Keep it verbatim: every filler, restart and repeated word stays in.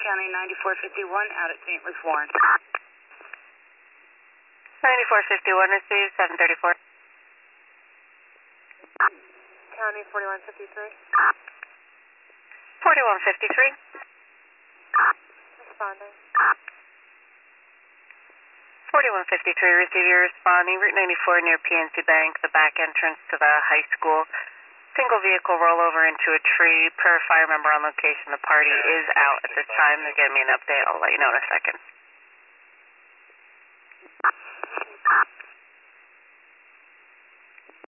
County ninety-four fifty-one out at Saint Louis Warren. ninety-four fifty-one received, seven thirty-four. County forty-one fifty-three. forty-one fifty-three. Responding. forty-one fifty-three, receive your responding. Route ninety-four near P N C Bank, the back entrance to the high school. Single vehicle rollover into a tree. Per fire member on location, the party is out at this time. They're giving me an update. I'll let you know in a second.